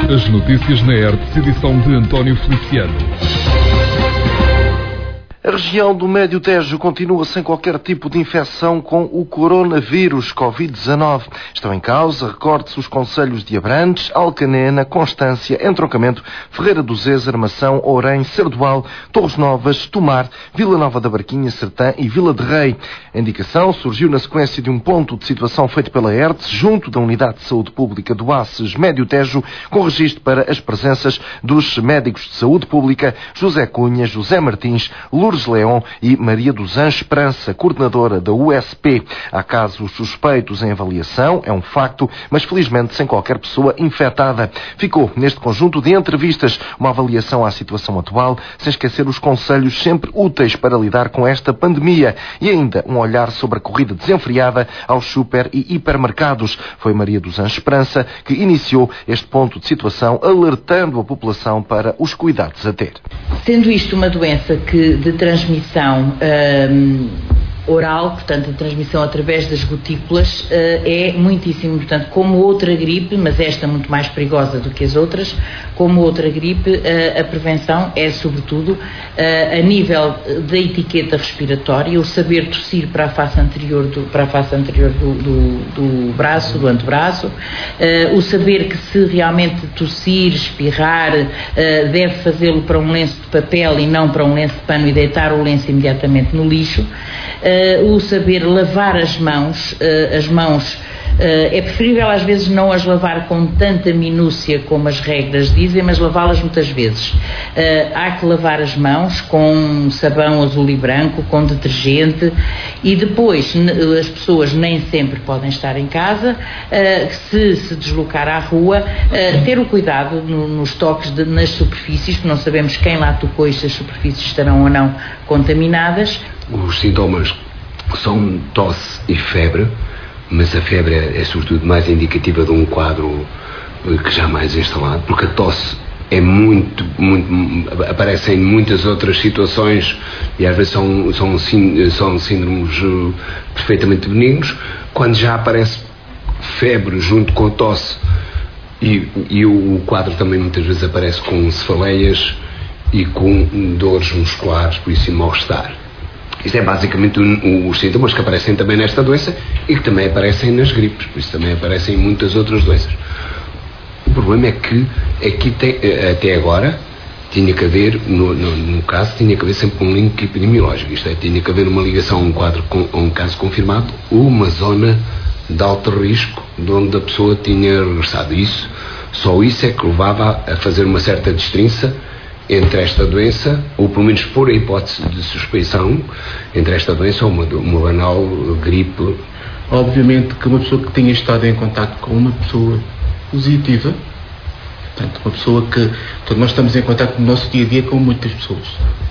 As notícias na Hertz, edição de António Feliciano. A região do Médio Tejo continua sem qualquer tipo de infecção com o coronavírus Covid-19. Estão em causa, recorde-se, os concelhos de Abrantes, Alcanena, Constância, Entroncamento, Ferreira do Zês, Armação, Ourém, Cerdoal, Torres Novas, Tomar, Vila Nova da Barquinha, Sertã e Vila de Rei. A indicação surgiu na sequência de um ponto de situação feito pela Hertz, junto da Unidade de Saúde Pública do ACES Médio Tejo, com registro para as presenças dos médicos de saúde pública José Cunha, José Martins, Lourdes Leão e Maria dos Anjos Esperança, coordenadora da USP. Há casos suspeitos em avaliação, é um facto, mas felizmente sem qualquer pessoa infectada. Ficou neste conjunto de entrevistas uma avaliação à situação atual, sem esquecer os conselhos sempre úteis para lidar com esta pandemia e ainda um olhar sobre a corrida desenfreada aos super e hipermercados. Foi Maria dos Anjos Esperança que iniciou este ponto de situação, alertando a população para os cuidados a ter. Sendo isto uma doença de transmissão oral, portanto, a transmissão através das gotículas, é muitíssimo importante. Como outra gripe, mas esta muito mais perigosa do que as outras, como outra gripe, a prevenção é, sobretudo, a nível da etiqueta respiratória, o saber tossir para a face anterior do braço, do antebraço, o saber que se realmente tossir, espirrar, deve fazê-lo para um lenço de papel e não para um lenço de pano e deitar o lenço imediatamente no lixo. O saber lavar as mãos, é preferível às vezes não as lavar com tanta minúcia como as regras dizem, mas lavá-las muitas vezes. Há que lavar as mãos com sabão azul e branco, com detergente, e depois as pessoas nem sempre podem estar em casa, se deslocar à rua, ter o cuidado nos toques nas superfícies, porque não sabemos quem lá tocou e se as superfícies estarão ou não contaminadas. Os sintomas são tosse e febre, mas a febre é sobretudo mais indicativa de um quadro que já mais instalado, porque a tosse é aparece em muitas outras situações e às vezes são síndromes perfeitamente benignos. Quando já aparece febre junto com a tosse e o quadro também muitas vezes aparece com cefaleias e com dores musculares, por isso mal-estar. Isto é basicamente os sintomas que aparecem também nesta doença e que também aparecem nas gripes, por isso também aparecem em muitas outras doenças. O problema é que aqui até agora tinha que haver, no caso, tinha que haver sempre um link epidemiológico, isto é, tinha que haver uma ligação a um quadro, a um caso confirmado ou uma zona de alto risco de onde a pessoa tinha regressado. Só isso é que levava a fazer uma certa distinção entre esta doença, ou pelo menos pôr a hipótese de suspeição entre esta doença ou uma banal gripe. Obviamente que uma pessoa que tenha estado em contacto com uma pessoa positiva, portanto, uma pessoa que... Portanto, nós estamos em contacto no nosso dia-a-dia com muitas pessoas.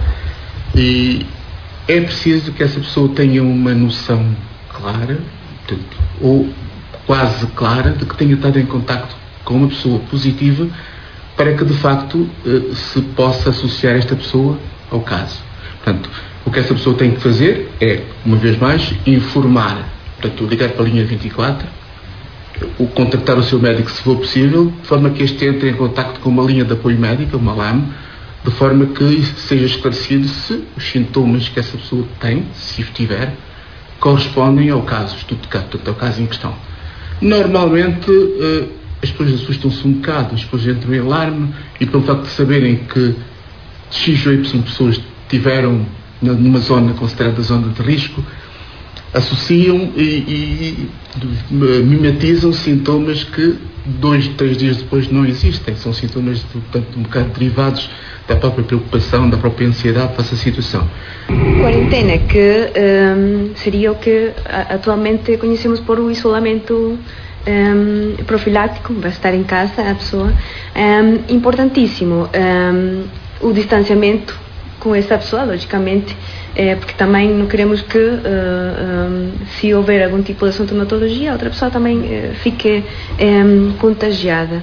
E é preciso que essa pessoa tenha uma noção clara, portanto, ou quase clara, de que tenha estado em contacto com uma pessoa positiva, para que de facto se possa associar esta pessoa ao caso. Portanto, o que essa pessoa tem que fazer é, uma vez mais, informar, portanto, ligar para a linha 24, contactar o seu médico se for possível, de forma que este entre em contacto com uma linha de apoio médico, uma LAM, de forma que seja esclarecido se os sintomas que essa pessoa tem, se os tiver, correspondem ao caso, portanto, ao caso em questão. Normalmente, as pessoas assustam-se um bocado, as pessoas entram em alarme e pelo facto de saberem que X ou Y pessoas tiveram numa zona considerada zona de risco, associam e mimetizam sintomas que 2, 3 dias depois não existem. São sintomas, portanto, um bocado derivados da própria preocupação, da própria ansiedade para essa situação. Quarentena, que seria o que atualmente conhecemos por o isolamento profilático, vai estar em casa a pessoa. Importantíssimo o distanciamento com essa pessoa, logicamente, porque também não queremos que se houver algum tipo de sintomatologia, a outra pessoa também fique contagiada.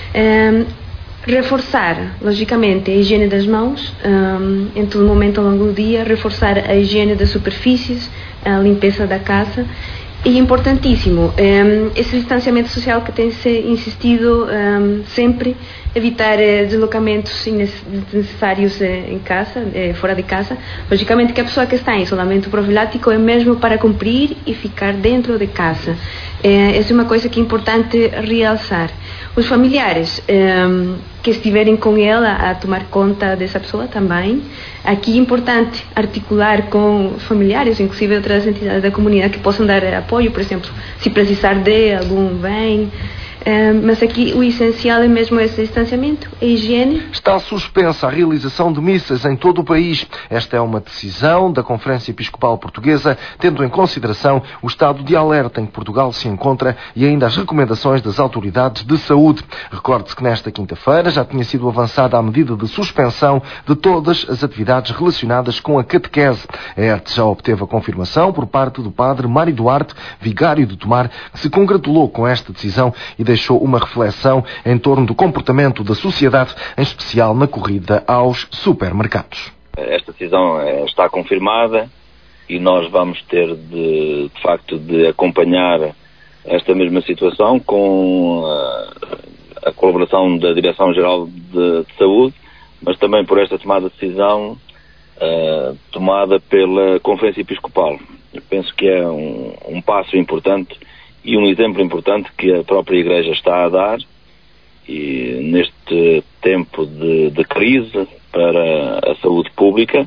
Reforçar, logicamente, a higiene das mãos em todo momento ao longo do dia, reforçar a higiene das superfícies, a limpeza da casa. E importantíssimo, esse distanciamento social que tem se insistido sempre evitar deslocamentos desnecessários em casa, fora de casa. Logicamente que a pessoa que está em isolamento profilático é mesmo para cumprir e ficar dentro de casa. Essa é uma coisa que é importante realçar. Os familiares que estiverem com ela a tomar conta dessa pessoa também. Aqui é importante articular com os familiares, inclusive outras entidades da comunidade que possam dar apoio, por exemplo, se precisar de algum bem. Mas aqui o essencial é mesmo esse distanciamento, a higiene. Está suspensa a realização de missas em todo o país. Esta é uma decisão da Conferência Episcopal Portuguesa, tendo em consideração o estado de alerta em que Portugal se encontra e ainda as recomendações das autoridades de saúde. Recorde-se que nesta quinta-feira já tinha sido avançada a medida de suspensão de todas as atividades relacionadas com a catequese. A ERTE já obteve a confirmação por parte do padre Mário Duarte, vigário de Tomar, que se congratulou com esta decisão e deixou uma reflexão em torno do comportamento da sociedade, em especial na corrida aos supermercados. Esta decisão está confirmada e nós vamos ter de facto de acompanhar esta mesma situação com a colaboração da Direção-Geral de Saúde, mas também por esta tomada de decisão tomada pela Conferência Episcopal. Eu penso que é um passo importante e um exemplo importante que a própria Igreja está a dar, e neste tempo de crise para a saúde pública,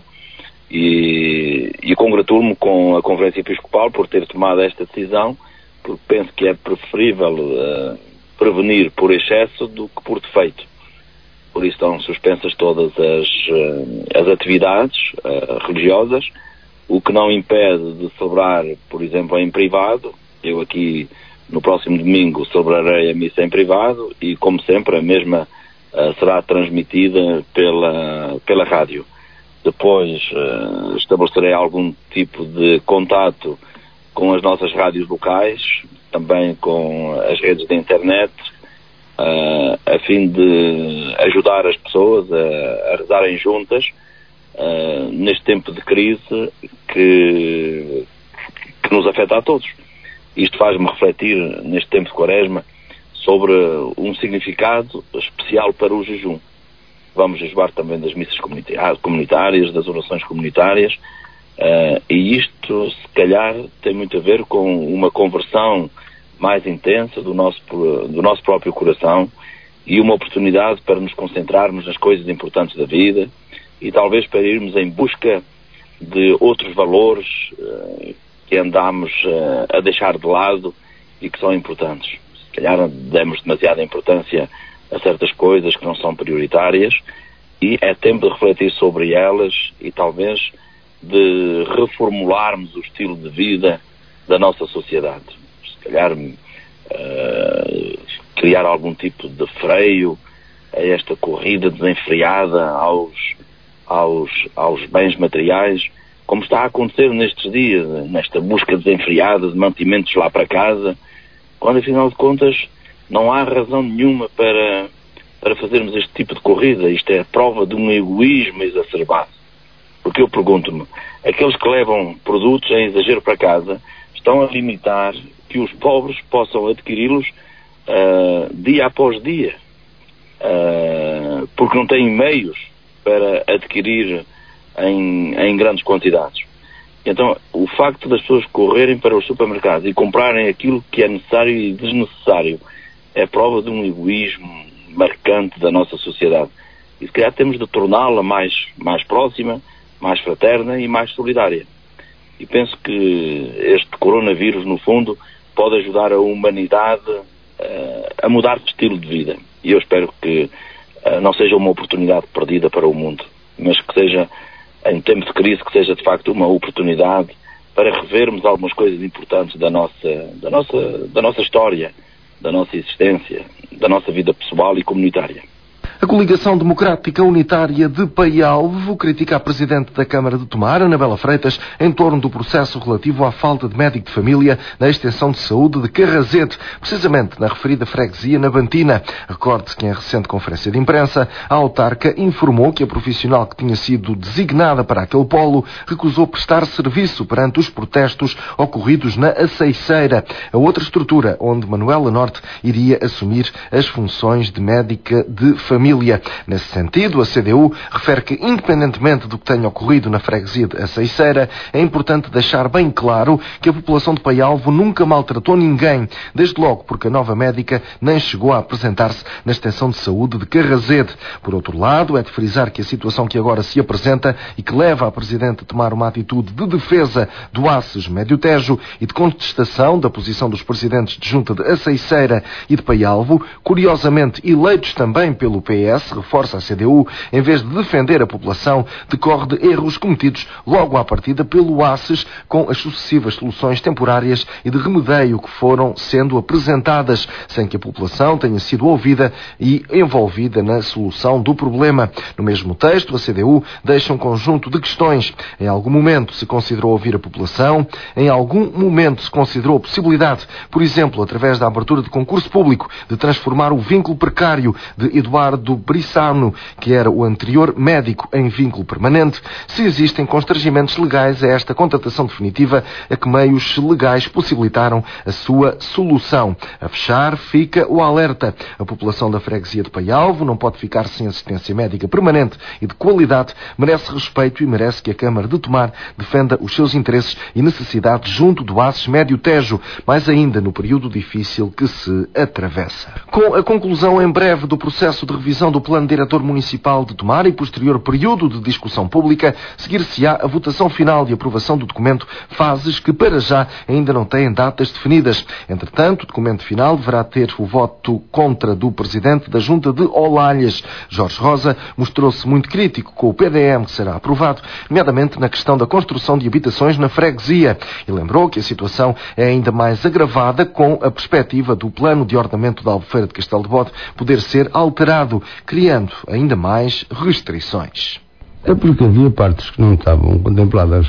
e congratulo-me com a Conferência Episcopal por ter tomado esta decisão, porque penso que é preferível prevenir por excesso do que por defeito. Por isso estão suspensas todas as atividades religiosas, o que não impede de celebrar, por exemplo, em privado. Eu aqui, no próximo domingo, celebrarei a missa em privado e, como sempre, a mesma será transmitida pela rádio. Depois estabelecerei algum tipo de contato com as nossas rádios locais, também com as redes de internet, a fim de ajudar as pessoas a rezarem juntas neste tempo de crise que nos afeta a todos. Isto faz-me refletir, neste tempo de Quaresma, sobre um significado especial para o jejum. Vamos jejuar também das missas comunitárias, das orações comunitárias, e isto, se calhar, tem muito a ver com uma conversão mais intensa do nosso próprio coração e uma oportunidade para nos concentrarmos nas coisas importantes da vida e talvez para irmos em busca de outros valores que andamos a deixar de lado e que são importantes. Se calhar demos demasiada importância a certas coisas que não são prioritárias e é tempo de refletir sobre elas e talvez de reformularmos o estilo de vida da nossa sociedade. Se calhar criar algum tipo de freio a esta corrida desenfreada aos bens materiais, como está a acontecer nestes dias, nesta busca desenfreada de mantimentos lá para casa, quando afinal de contas não há razão nenhuma para fazermos este tipo de corrida. Isto é a prova de um egoísmo exacerbado. Porque eu pergunto-me, aqueles que levam produtos em exagero para casa estão a limitar que os pobres possam adquiri-los dia após dia, porque não têm meios para adquirir em grandes quantidades. Então, o facto das pessoas correrem para os supermercados e comprarem aquilo que é necessário e desnecessário é prova de um egoísmo marcante da nossa sociedade. E se calhar temos de torná-la mais próxima, mais fraterna e mais solidária. E penso que este coronavírus, no fundo, pode ajudar a humanidade a mudar de estilo de vida. E eu espero que não seja uma oportunidade perdida para o mundo, mas que seja, em tempo de crise, que seja de facto uma oportunidade para revermos algumas coisas importantes da nossa história, da nossa existência, da nossa vida pessoal e comunitária. A Coligação Democrática Unitária de Paialvo critica a Presidente da Câmara de Tomar, Anabela Freitas, em torno do processo relativo à falta de médico de família na extensão de saúde de Carrazete, precisamente na referida freguesia navantina. Recorde-se que em recente conferência de imprensa, a autarca informou que a profissional que tinha sido designada para aquele polo recusou prestar serviço perante os protestos ocorridos na Aceiceira, a outra estrutura onde Manuela Norte iria assumir as funções de médica de família. Nesse sentido, a CDU refere que, independentemente do que tenha ocorrido na freguesia de Aceiceira, é importante deixar bem claro que a população de Paialvo nunca maltratou ninguém, desde logo porque a nova médica nem chegou a apresentar-se na extensão de saúde de Carrazete. Por outro lado, é de frisar que a situação que agora se apresenta e que leva a Presidente a tomar uma atitude de defesa do ACES Médio Tejo e de contestação da posição dos presidentes de junta de Aceiceira e de Paialvo, curiosamente eleitos também pelo PS, reforça a CDU, em vez de defender a população, decorre de erros cometidos logo à partida pelo ACES com as sucessivas soluções temporárias e de remedeio que foram sendo apresentadas, sem que a população tenha sido ouvida e envolvida na solução do problema. No mesmo texto, a CDU deixa um conjunto de questões. Em algum momento se considerou ouvir a população, em algum momento se considerou a possibilidade, por exemplo, através da abertura de concurso público, de transformar o vínculo precário de Eduardo Brissano, que era o anterior médico, em vínculo permanente, se existem constrangimentos legais a esta contratação definitiva, a que meios legais possibilitaram a sua solução. A fechar, fica o alerta. A população da freguesia de Paialvo não pode ficar sem assistência médica permanente e de qualidade, merece respeito e merece que a Câmara de Tomar defenda os seus interesses e necessidades junto do ACES Médio Tejo, mais ainda no período difícil que se atravessa. Com a conclusão em breve do processo de revisão do Plano Diretor Municipal de Tomar e posterior período de discussão pública, seguir-se-á a votação final de aprovação do documento, fases que para já ainda não têm datas definidas. Entretanto, o documento final deverá ter o voto contra do Presidente da Junta de Olalhas. Jorge Rosa mostrou-se muito crítico com o PDM que será aprovado, nomeadamente na questão da construção de habitações na freguesia, e lembrou que a situação é ainda mais agravada com a perspectiva do plano de ordenamento da Albufeira de Castelo de Bode poder ser alterado, criando ainda mais restrições. É porque havia partes que não estavam contempladas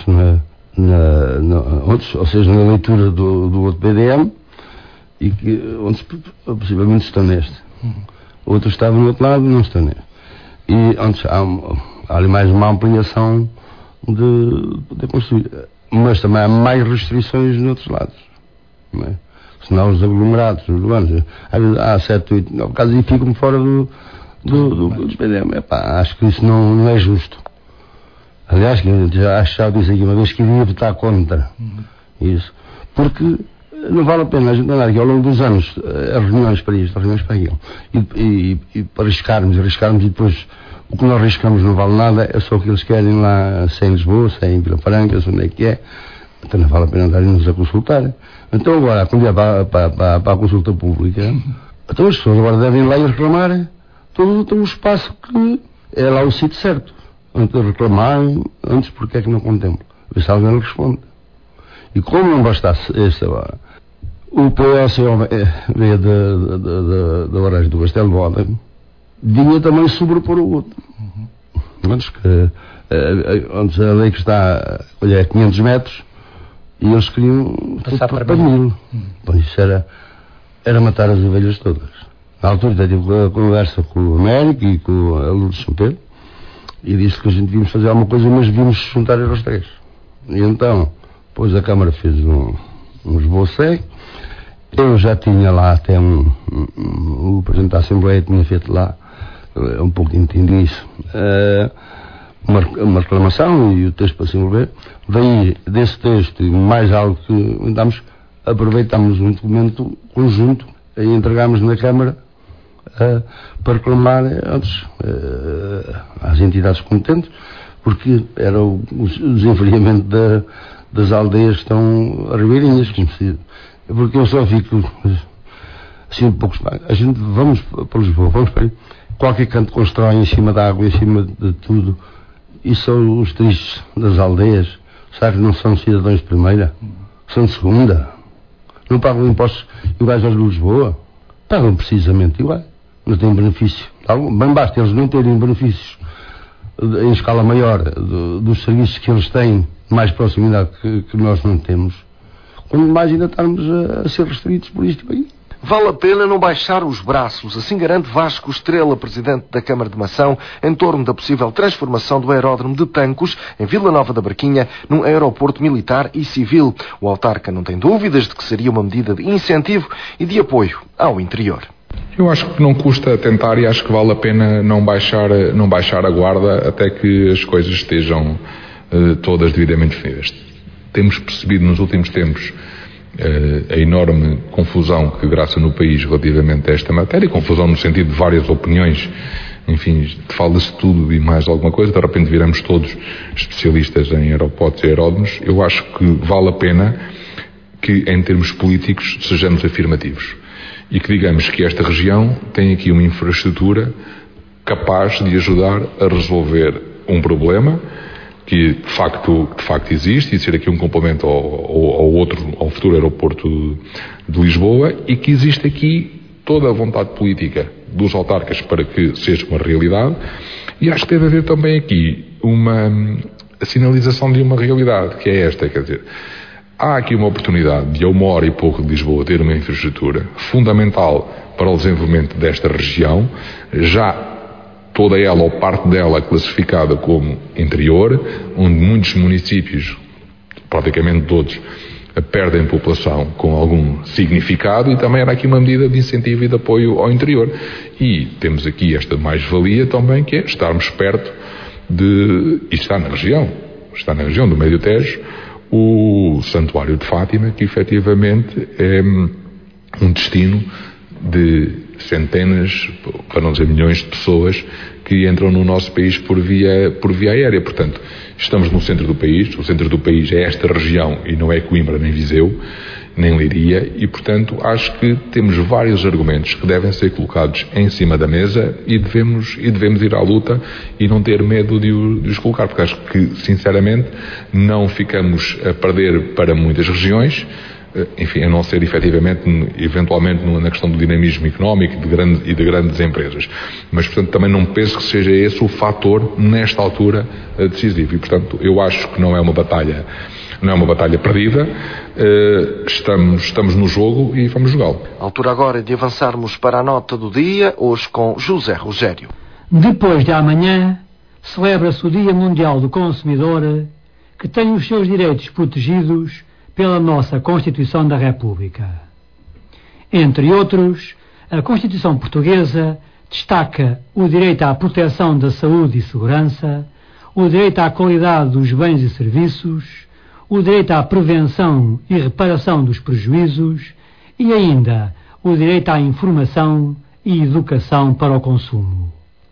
ou seja, na leitura do outro PDM e que onde possivelmente estão neste. Outros estavam no outro lado e não estão neste. E onde há ali mais uma ampliação de poder construir. Mas também há mais restrições nos outros lados. Não é? Senão os aglomerados urbanos, há 7, 8, 9 casos e ficam fora do PDM. Epá, acho que isso não é justo. Aliás, já disse aqui uma vez que iria votar contra isso. Porque não vale a pena a gente andar aqui ao longo dos anos a reuniões para isto, a reuniões para aquilo. E para arriscarmos e depois o que nós arriscamos não vale nada, é só o que eles querem lá, sem Lisboa, sem Vila Franca, onde é que é. Então não vale a pena andarem-nos a consultar. Então agora, quando é para a consulta pública, então as pessoas agora devem ir lá e reclamar todo o espaço que é lá o sítio certo. Antes de reclamar, antes porque é que não contemplo? Ver se alguém responde. E como não bastasse o PS veio da Orange do Castelo de Bode, vinha também sobrepor o outro. Antes que antes a lei que está, olha, a 500 metros, e eles queriam passar para 1000. Bom, isso era matar as ovelhas todas. Na altura tive a conversa com o Américo e com a Lourdes São Pedro e disse que a gente devíamos fazer alguma coisa, mas devíamos juntar os três. E então, depois a Câmara fez um esboço. Eu já tinha lá até o Presidente da Assembleia tinha feito lá, um pouco entendi isso, uma reclamação e o texto para se envolver. Daí, desse texto e mais algo que aproveitámos um documento conjunto e entregámos na Câmara para reclamar antes às entidades competentes, porque era o desenvolvimento das aldeias que estão ribeirinhas, porque eu só fico assim um pouco. A gente vamos para Lisboa, vamos para aí, qualquer canto constrói em cima da água, em cima de tudo, e são os tristes das aldeias. Sabe que não são cidadãos de primeira, são de segunda, não pagam impostos iguais aos de Lisboa, pagam precisamente igual. não têm benefício. Bem basta eles não terem benefícios em escala maior dos serviços que eles têm, mais proximidade que nós não temos, quando mais ainda estarmos a ser restritos por isto aí. Vale a pena não baixar os braços, assim garante Vasco Estrela, presidente da Câmara de Mação, em torno da possível transformação do aeródromo de Tancos, em Vila Nova da Barquinha, num aeroporto militar e civil. O autarca não tem dúvidas de que seria uma medida de incentivo e de apoio ao interior. Eu acho que não custa tentar e acho que vale a pena não baixar a guarda até que as coisas estejam todas devidamente definidas. Temos percebido nos últimos tempos a enorme confusão que graça no país relativamente a esta matéria, confusão no sentido de várias opiniões, enfim, fala-se tudo e mais alguma coisa, de repente viramos todos especialistas em aeroportos e aeródromos. Eu acho que vale a pena que, em termos políticos, sejamos afirmativos e que digamos que esta região tem aqui uma infraestrutura capaz de ajudar a resolver um problema que de facto existe e ser aqui um complemento ao futuro aeroporto de Lisboa, e que existe aqui toda a vontade política dos autarcas para que seja uma realidade, e acho que deve haver também aqui a sinalização de uma realidade, que é esta, quer dizer, há aqui uma oportunidade de a 1h e pouco de Lisboa ter uma infraestrutura fundamental para o desenvolvimento desta região, já toda ela ou parte dela classificada como interior, onde muitos municípios, praticamente todos, perdem população com algum significado, e também era aqui uma medida de incentivo e de apoio ao interior. E temos aqui esta mais-valia também, que é estarmos perto e está na região do Médio Tejo, o Santuário de Fátima, que efetivamente é um destino de centenas, para não dizer milhões de pessoas que entram no nosso país por via aérea. Portanto, estamos no centro do país, o centro do país é esta região e não é Coimbra, nem Viseu, nem Leiria, e portanto acho que temos vários argumentos que devem ser colocados em cima da mesa e devemos ir à luta e não ter medo de os colocar, porque acho que, sinceramente, não ficamos a perder para muitas regiões, enfim, a não ser efetivamente, eventualmente, na questão do dinamismo económico e de grandes empresas. Mas, portanto, também não penso que seja esse o fator, nesta altura, decisivo. E, portanto, eu acho que não é uma batalha perdida. Estamos no jogo e vamos jogá-lo. Altura agora de avançarmos para a nota do dia, hoje com José Rogério. Depois de amanhã, celebra-se o Dia Mundial do Consumidor, que tem os seus direitos protegidos pela nossa Constituição da República. Entre outros, a Constituição Portuguesa destaca o direito à proteção da saúde e segurança, o direito à qualidade dos bens e serviços, o direito à prevenção e reparação dos prejuízos e ainda o direito à informação e educação para o consumo.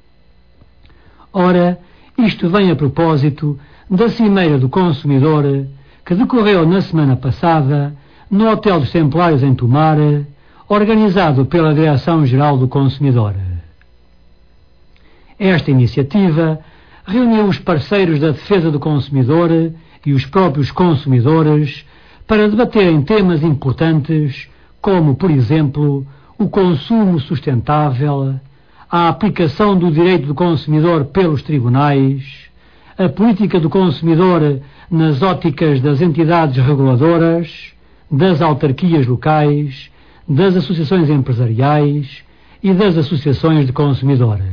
Ora, isto vem a propósito da Cimeira do Consumidor, que decorreu na semana passada no Hotel dos Templários em Tomar, organizado pela Direção-Geral do Consumidor. Esta iniciativa reuniu os parceiros da defesa do consumidor e os próprios consumidores para debaterem temas importantes como, por exemplo, o consumo sustentável, a aplicação do direito do consumidor pelos tribunais, a política do consumidor nas óticas das entidades reguladoras, das autarquias locais, das associações empresariais e das associações de consumidores.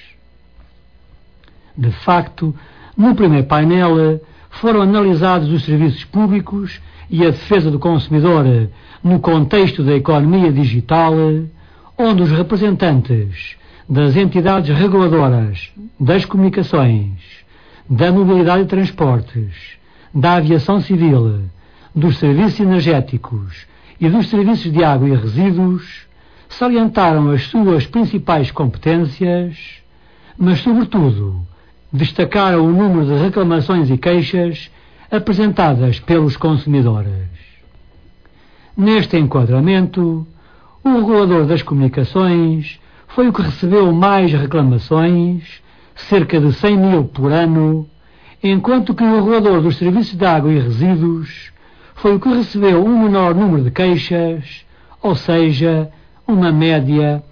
De facto, no primeiro painel foram analisados os serviços públicos e a defesa do consumidor no contexto da economia digital, onde os representantes das entidades reguladoras, das comunicações, da mobilidade e transportes, da aviação civil, dos serviços energéticos e dos serviços de água e resíduos salientaram as suas principais competências, mas, sobretudo, destacaram o número de reclamações e queixas apresentadas pelos consumidores. Neste enquadramento, o regulador das comunicações foi o que recebeu mais reclamações, cerca de 100 mil por ano, enquanto que o regulador dos serviços de água e resíduos foi o que recebeu um menor número de queixas, ou seja, uma média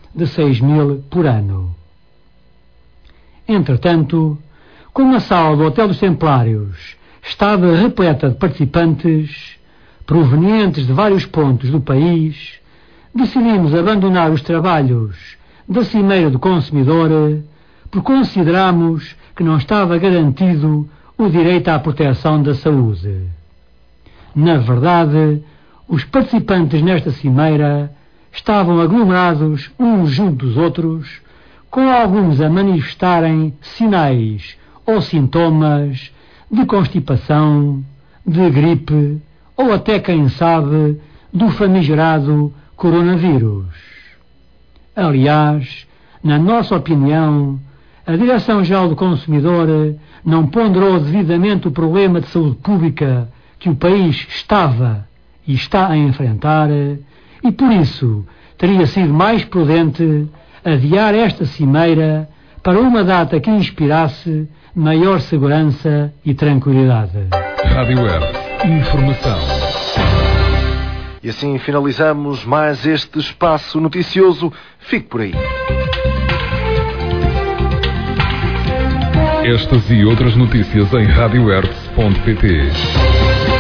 de 6.000 por ano. Entretanto, como a sala do Hotel dos Templários estava repleta de participantes provenientes de vários pontos do país, decidimos abandonar os trabalhos da Cimeira do Consumidor porque consideramos que não estava garantido o direito à proteção da saúde. Na verdade, os participantes nesta cimeira estavam aglomerados uns junto dos outros, com alguns a manifestarem sinais ou sintomas de constipação, de gripe ou até, quem sabe, do famigerado coronavírus. Aliás, na nossa opinião, a Direção-Geral do Consumidor não ponderou devidamente o problema de saúde pública que o país estava e está a enfrentar e, por isso, teria sido mais prudente adiar esta cimeira para uma data que inspirasse maior segurança e tranquilidade. Rádio Hertz, informação. E assim finalizamos mais este espaço noticioso. Fique por aí. Estas e outras notícias em radiohertz.pt.